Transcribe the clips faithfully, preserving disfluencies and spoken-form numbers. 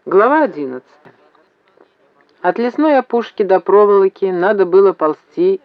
Глава одиннадцатая. От лесной опушки до проволоки надо было ползти.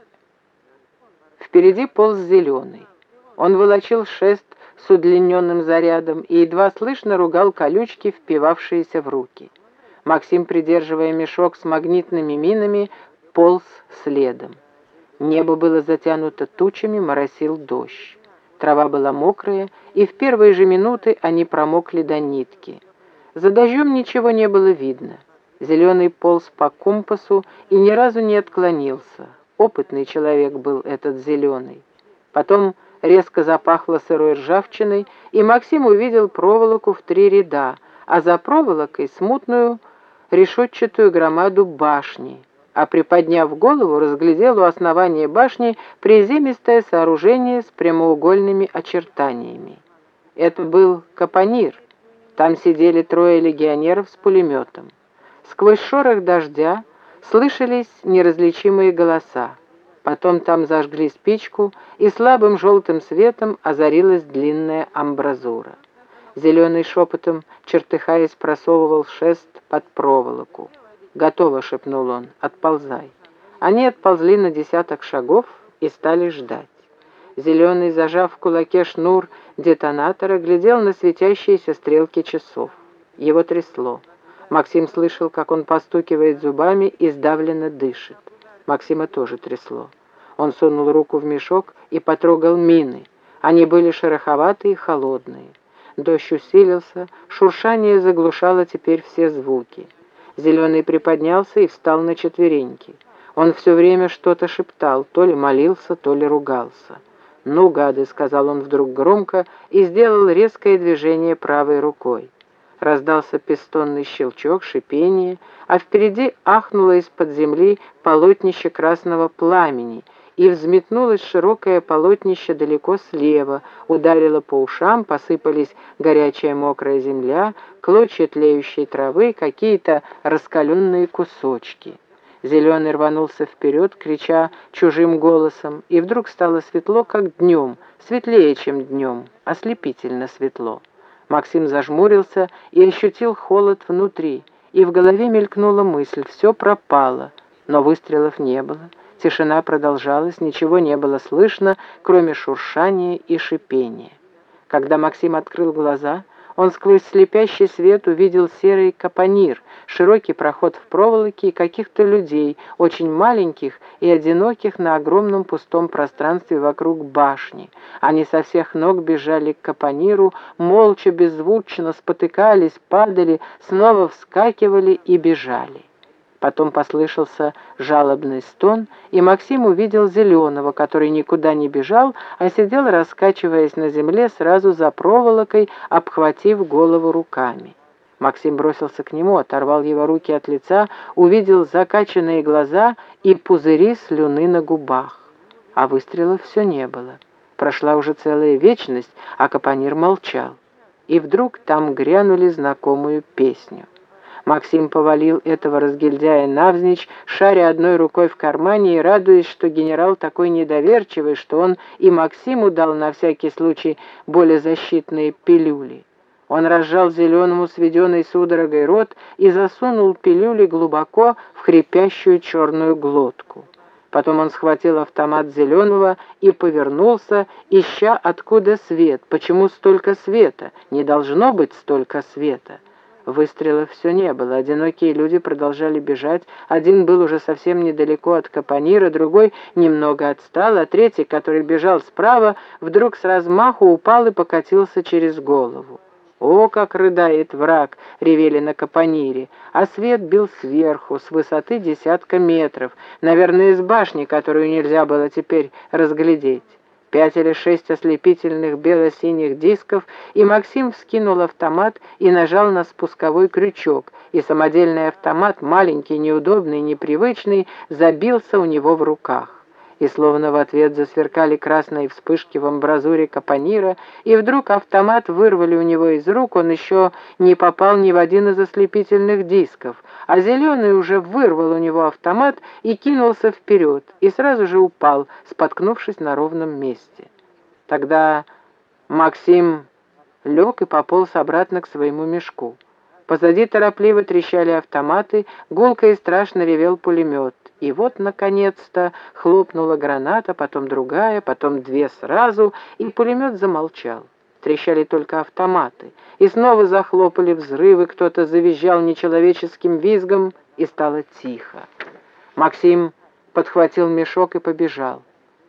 Впереди полз Зеленый. Он волочил шест с удлиненным зарядом и едва слышно ругал колючки, впивавшиеся в руки. Максим, придерживая мешок с магнитными минами, полз следом. Небо было затянуто тучами, моросил дождь. Трава была мокрая, и в первые же минуты они промокли до нитки. За дождем ничего не было видно. Зеленый полз по компасу и ни разу не отклонился. Опытный человек был этот Зеленый. Потом резко запахло сырой ржавчиной, и Максим увидел проволоку в три ряда, а за проволокой смутную решетчатую громаду башни, а приподняв голову, разглядел у основания башни приземистое сооружение с прямоугольными очертаниями. Это был капонир. Там сидели трое легионеров с пулеметом. Сквозь шорох дождя слышались неразличимые голоса. Потом там зажгли спичку, и слабым желтым светом озарилась длинная амбразура. Зеленый шепотом, чертыхаясь, просовывал шест под проволоку. «Готово», — шепнул он, — «отползай». Они отползли на десяток шагов и стали ждать. Зеленый, зажав в кулаке шнур детонатора, глядел на светящиеся стрелки часов. Его трясло. Максим слышал, как он постукивает зубами и сдавленно дышит. Максима тоже трясло. Он сунул руку в мешок и потрогал мины. Они были шероховатые и холодные. Дождь усилился, шуршание заглушало теперь все звуки. Зеленый приподнялся и встал на четвереньки. Он все время что-то шептал, то ли молился, то ли ругался. «Ну, гады», — сказал он вдруг громко и сделал резкое движение правой рукой. Раздался пистонный щелчок, шипение, а впереди ахнуло из-под земли полотнище красного пламени, и взметнулось широкое полотнище далеко слева, ударило по ушам, посыпались горячая мокрая земля, клочья тлеющей травы, какие-то раскаленные кусочки. Зеленый рванулся вперед, крича чужим голосом, и вдруг стало светло, как днем, светлее, чем днем, ослепительно светло. Максим зажмурился и ощутил холод внутри, и в голове мелькнула мысль: все пропало, но выстрелов не было. Тишина продолжалась, ничего не было слышно, кроме шуршания и шипения. Когда Максим открыл глаза, он сквозь слепящий свет увидел серый капонир, широкий проход в проволоке и каких-то людей, очень маленьких и одиноких на огромном пустом пространстве вокруг башни. Они со всех ног бежали к капониру, молча, беззвучно спотыкались, падали, снова вскакивали и бежали. Потом послышался жалобный стон, и Максим увидел Зеленого, который никуда не бежал, а сидел, раскачиваясь на земле, сразу за проволокой, обхватив голову руками. Максим бросился к нему, оторвал его руки от лица, увидел закачанные глаза и пузыри слюны на губах. А выстрелов все не было. Прошла уже целая вечность, а капонир молчал. И вдруг там грянули знакомую песню. Максим повалил этого разгильдяя навзничь, шаря одной рукой в кармане и радуясь, что генерал такой недоверчивый, что он и Максиму дал на всякий случай более защитные пилюли. Он разжал Зеленому сведенный судорогой рот и засунул пилюли глубоко в хрипящую черную глотку. Потом он схватил автомат Зеленого и повернулся, ища, откуда свет. Почему столько света? Не должно быть столько света. Выстрелов все не было, одинокие люди продолжали бежать, один был уже совсем недалеко от капонира, другой немного отстал, а третий, который бежал справа, вдруг с размаху упал и покатился через голову. «О, как рыдает враг!» — ревели на капонире, а свет бил сверху, с высоты десятка метров, наверное, из башни, которую нельзя было теперь разглядеть. Пять или шесть ослепительных бело-синих дисков, и Максим вскинул автомат и нажал на спусковой крючок, и самодельный автомат, маленький, неудобный, непривычный, забился у него в руках. И словно в ответ засверкали красные вспышки в амбразуре капонира, и вдруг автомат вырвали у него из рук, он еще не попал ни в один из ослепительных дисков, а Зеленый уже вырвал у него автомат и кинулся вперед, и сразу же упал, споткнувшись на ровном месте. Тогда Максим лег и пополз обратно к своему мешку. Позади торопливо трещали автоматы, гулко и страшно ревел пулемет. И вот, наконец-то, хлопнула граната, потом другая, потом две сразу, и пулемет замолчал. Трещали только автоматы, и снова захлопали взрывы, кто-то завизжал нечеловеческим визгом, и стало тихо. Максим подхватил мешок и побежал.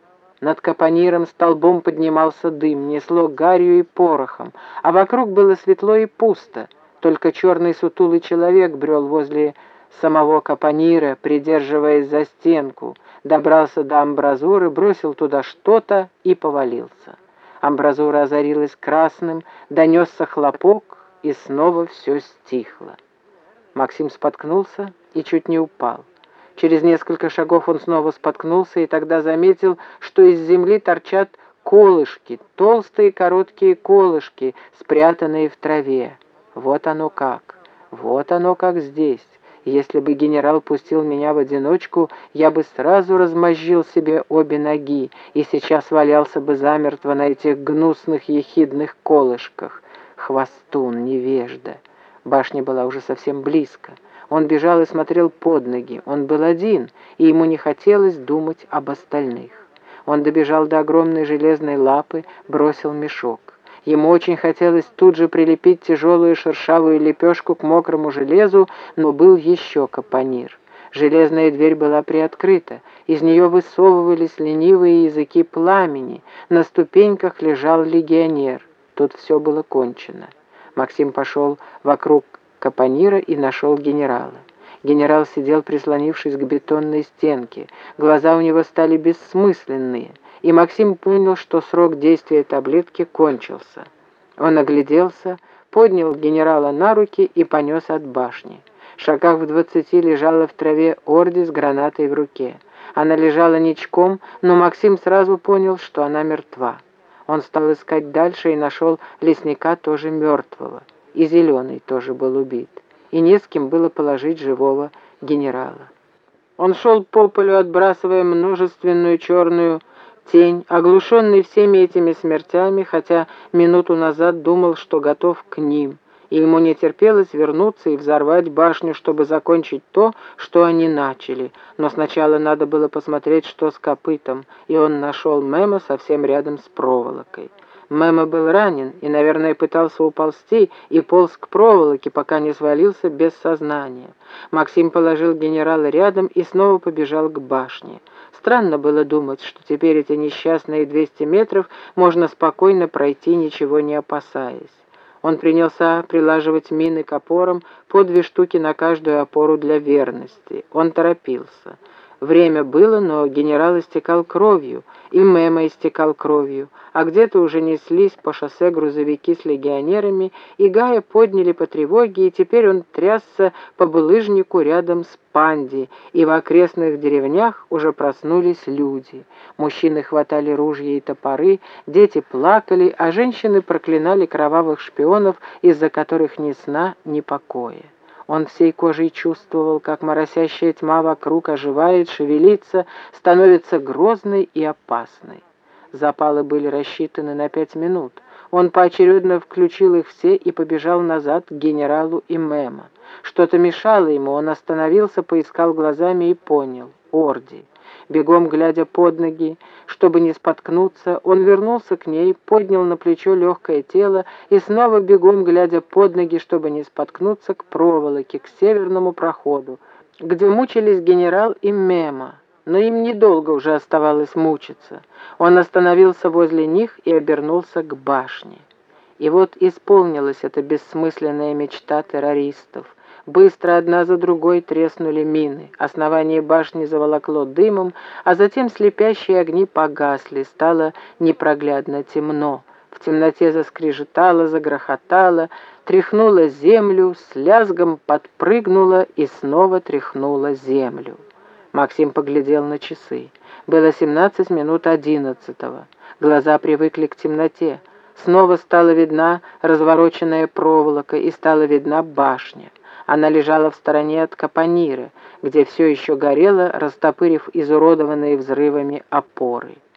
Над капониром столбом поднимался дым, несло гарью и порохом, а вокруг было светло и пусто. Только черный сутулый человек брел возле самого капонира, придерживаясь за стенку, добрался до амбразуры, бросил туда что-то и повалился. Амбразура озарилась красным, донесся хлопок, и снова все стихло. Максим споткнулся и чуть не упал. Через несколько шагов он снова споткнулся и тогда заметил, что из земли торчат колышки, толстые короткие колышки, спрятанные в траве. Вот оно как, вот оно как здесь. Если бы генерал пустил меня в одиночку, я бы сразу размозжил себе обе ноги и сейчас валялся бы замертво на этих гнусных ехидных колышках. Хвостун, невежда. Башня была уже совсем близко. Он бежал и смотрел под ноги. Он был один, и ему не хотелось думать об остальных. Он добежал до огромной железной лапы, бросил мешок. Ему очень хотелось тут же прилепить тяжелую шершавую лепешку к мокрому железу, но был еще капонир. Железная дверь была приоткрыта, из нее высовывались ленивые языки пламени, на ступеньках лежал легионер. Тут все было кончено. Максим пошел вокруг капонира и нашел генерала. Генерал сидел, прислонившись к бетонной стенке. Глаза у него стали бессмысленные, и Максим понял, что срок действия таблетки кончился. Он огляделся, поднял генерала на руки и понес от башни. В шагах в двадцати лежала в траве Орди с гранатой в руке. Она лежала ничком, но Максим сразу понял, что она мертва. Он стал искать дальше и нашел лесника тоже мертвого. И Зеленый тоже был убит. И не с кем было положить живого генерала. Он шел по полю, отбрасывая множественную черную тень, оглушенный всеми этими смертями, хотя минуту назад думал, что готов к ним, и ему не терпелось вернуться и взорвать башню, чтобы закончить то, что они начали. Но сначала надо было посмотреть, что с копытом, и он нашел Мема совсем рядом с проволокой. Мема был ранен и, наверное, пытался уползти и полз к проволоке, пока не свалился без сознания. Максим положил генерала рядом и снова побежал к башне. Странно было думать, что теперь эти несчастные двести метров можно спокойно пройти, ничего не опасаясь. Он принялся прилаживать мины к опорам, по две штуки на каждую опору для верности. Он торопился. Время было, но генерал истекал кровью, и Мема истекал кровью, а где-то уже неслись по шоссе грузовики с легионерами, и Гая подняли по тревоге, и теперь он трясся по булыжнику рядом с Панди, и в окрестных деревнях уже проснулись люди. Мужчины хватали ружья и топоры, дети плакали, а женщины проклинали кровавых шпионов, из-за которых ни сна, ни покоя. Он всей кожей чувствовал, как моросящая тьма вокруг оживает, шевелится, становится грозной и опасной. Запалы были рассчитаны на пять минут. Он поочередно включил их все и побежал назад к генералу и Мема. Что-то мешало ему, он остановился, поискал глазами и понял — Орди. Бегом глядя под ноги, чтобы не споткнуться, он вернулся к ней, поднял на плечо легкое тело и снова бегом глядя под ноги, чтобы не споткнуться, к проволоке, к северному проходу, где мучились генерал и Мема. Но им недолго уже оставалось мучиться. Он остановился возле них и обернулся к башне. И вот исполнилась эта бессмысленная мечта террористов. Быстро одна за другой треснули мины. Основание башни заволокло дымом, а затем слепящие огни погасли, стало непроглядно темно. В темноте заскрежетало, загрохотало, тряхнуло землю, с лязгом подпрыгнуло и снова тряхнуло землю. Максим поглядел на часы. Было семнадцать минут одиннадцатого. Глаза привыкли к темноте. Снова стала видна развороченная проволока и стала видна башня. Она лежала в стороне от капонира, где все еще горело, растопырив изуродованные взрывами опоры.